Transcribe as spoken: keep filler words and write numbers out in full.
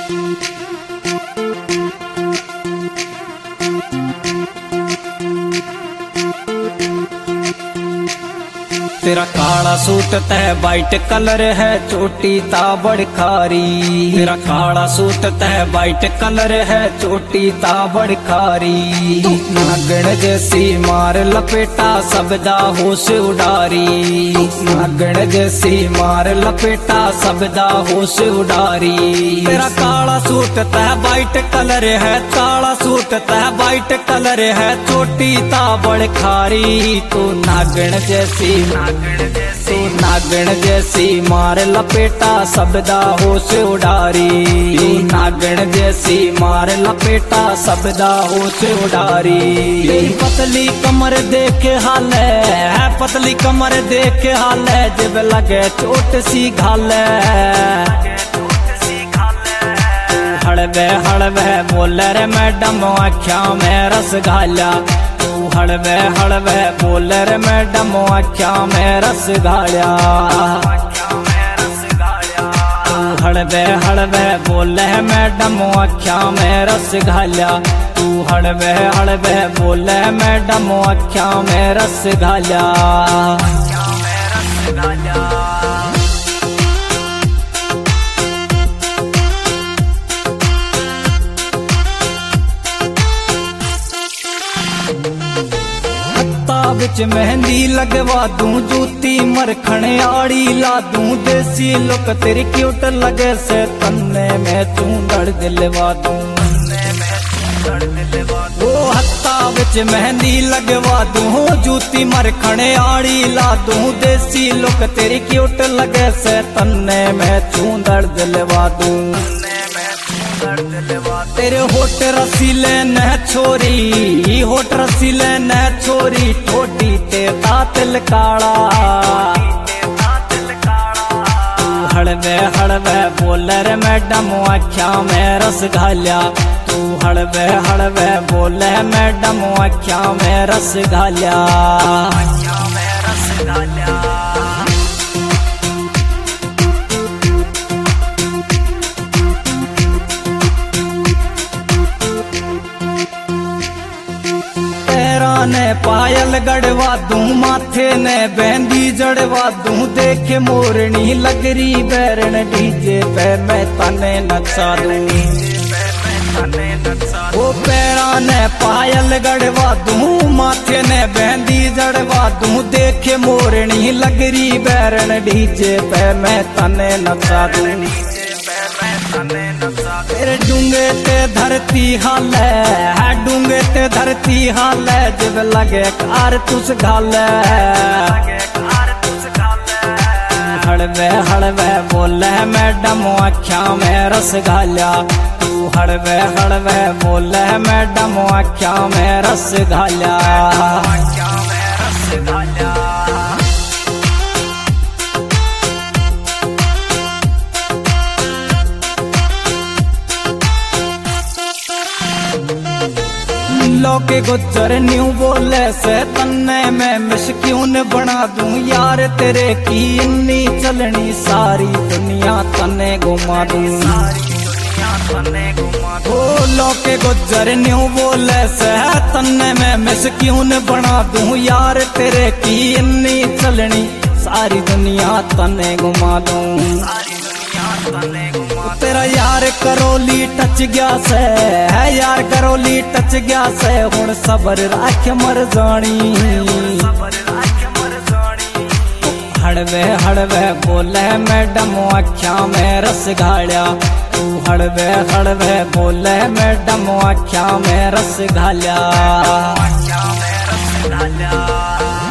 तेरा काला सूट तह वाइट कलर है, चोटी ता बड़ खारी। तेरा काला सूट तह वाइट कलर है, चोटी ता बड़ खारी। नागण जैसी मार लपेटा सबदा होश उडारी। नागण जैसी मार लपेटा सबदा होश उडारी। तेरा काला सूट तह वाइट कलर है, काला सूट तह वाइट कलर है, चोटी ता बड़ खारी। तू नागण जैसी तू नागण जैसी मार लपेटा सबदा होश उडारी। तू नागण जैसी मार लपेटा सबदा होश उडारी। पतली कमर देख हाल है, पतली कमर देख हाल है, जब लगे चोट सी घाल है। हड़वे हड़वे बोले रे मैडम आख्या में रस घाला। हड़वे हड़वे बोले रे मैडम आख्या में रस घालिया। हड़वे हड़वे बोले मैडम आख्या में रस घालिया। तू हड़वे हड़वे बोले मैडम आख्या में रस घालिया। बिच मेहंदी लगवा दूं, जूती मरखण आड़ी ला दूं, देसी लुक तेरी क्यूट लगे से तन्ने में चूंदड़ दिलवा दूं। वो हत्ता बिच मेहंदी लगवा दूं, जूती मरखण आड़ी ला दूं, देसी लुक तेरी क्यूट लगे से तन्ने में चूंदड़ दिलवा दूं। तेरे होठ रसीले न छोरी, होठ रसीले न छोरी, ठोडी ते तातिल काला। तू हड़वे हड़वे बोले रे मैडम आख्या में रस घालिया। तू हड़वे हड़वे बोले मैडम आख्या में रस घालिया। ने पायल गड़वा दूं, माथे ने बेंदी जड़वा दूं, देखे मोरनी लगरी बैरन डीजे पे मैं तने नक्शा दूं। वो पैरा ने पायल गड़वा दूं, माथे ने बेंदी जड़वा दूं, देखे मोरनी लगरी बैरन डीजे पे मैं तने नक्शा दूं। तेरे डूंगे ते धरती हाल है, डूंगे ते धरती हाल है, जब लगे कार तुस घाल। हड़वे हड़वे बोले मैडम आख्या में रस घालिया। तू हड़वे हड़वे बोले मैडम आख्या में रस घालिया। लोके गुजर न्यू बोले से तन्ने में मिशक्यून बना दूं, यार तेरे की इन्नी चलनी सारी दुनिया तन्ने घुमा दूं। ओ लोके गुजर न्यू बोले से तन्ने में मिशक्यून बना दूं, यार तेरे की इन्नी चलनी सारी दुनिया तन्ने घुमा दूं। तेरा यार करोली टच गया से है, यार करोली टच गया से, हुण सबर राख मर जानी। हड़वे हड़वे बोले मैडम आख्या में रस घालिया। तू हड़वे हड़वे बोले मैडम आख्या में रस घालिया।